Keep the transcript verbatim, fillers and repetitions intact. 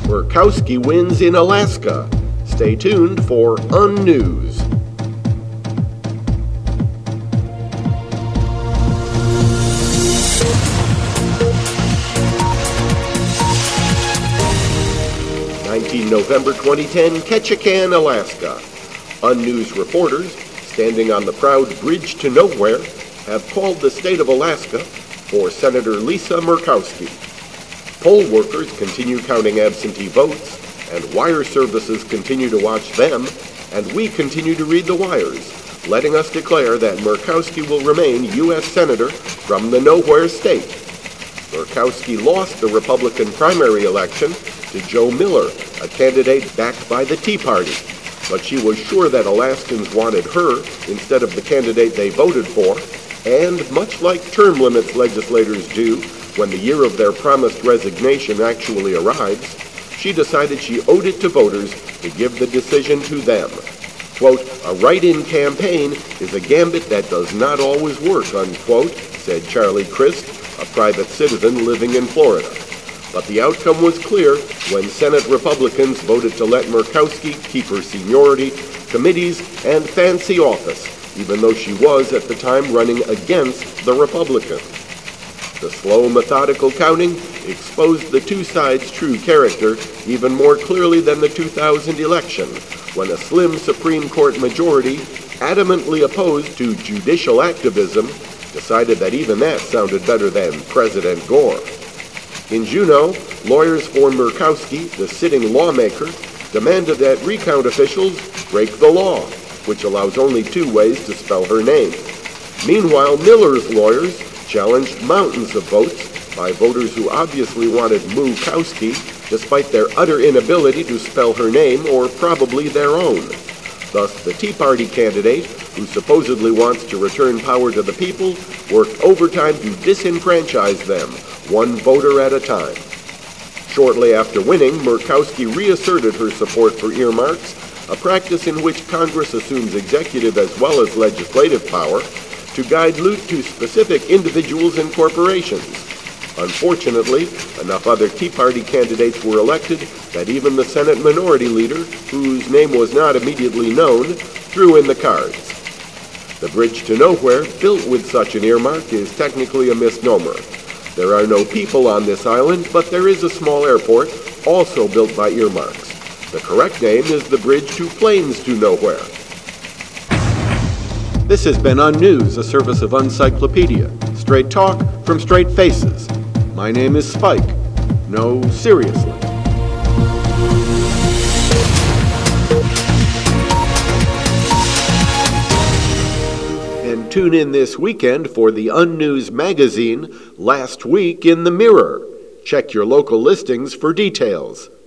Murkowski wins in Alaska. Stay tuned for Unnews. nineteenth November twenty ten, Ketchikan, Alaska. Unnews reporters, standing on the proud Bridge to Nowhere, have called the state of Alaska for Senator Lisa Murkowski. Poll workers continue counting absentee votes, and wire services continue to watch them, and we continue to read the wires, letting us declare that Murkowski will remain U S Senator from the Nowhere State. Murkowski lost the Republican primary election to Joe Miller, a candidate backed by the Tea Party, but she was sure that Alaskans wanted her instead of the candidate they voted for, and much like term limits legislators do when the year of their promised resignation actually arrives, she decided she owed it to voters to give the decision to them. Quote, "A write-in campaign is a gambit that does not always work," unquote, said Charlie Crist, a private citizen living in Florida. But the outcome was clear when Senate Republicans voted to let Murkowski keep her seniority, committees, and fancy office, even though she was at the time running against the Republicans. The slow, methodical counting exposed the two sides' true character even more clearly than the two thousand election, when a slim Supreme Court majority, adamantly opposed to judicial activism, decided that even that sounded better than President Gore. In Juneau, lawyers for Murkowski, the sitting lawmaker, demanded that recount officials break the law, which allows only two ways to spell her name. Meanwhile, Miller's lawyers challenged mountains of votes by voters who obviously wanted Murkowski, despite their utter inability to spell her name or probably their own. Thus, the Tea Party candidate, who supposedly wants to return power to the people, worked overtime to disenfranchise them, one voter at a time. Shortly after winning, Murkowski reasserted her support for earmarks, a practice in which Congress assumes executive as well as legislative power to guide loot to specific individuals and corporations. Unfortunately, enough other Tea Party candidates were elected that even the Senate Minority Leader, whose name was not immediately known, threw in the cards. The Bridge to Nowhere, built with such an earmark, is technically a misnomer. There are no people on this island, but there is a small airport, also built by earmarks. The correct name is the Bridge to Planes to Nowhere. This has been Unnews, a service of Uncyclopedia. Straight talk from straight faces. My name is Spike. No, seriously. And tune in this weekend for the Unnews magazine, Last Week in the Mirror. Check your local listings for details.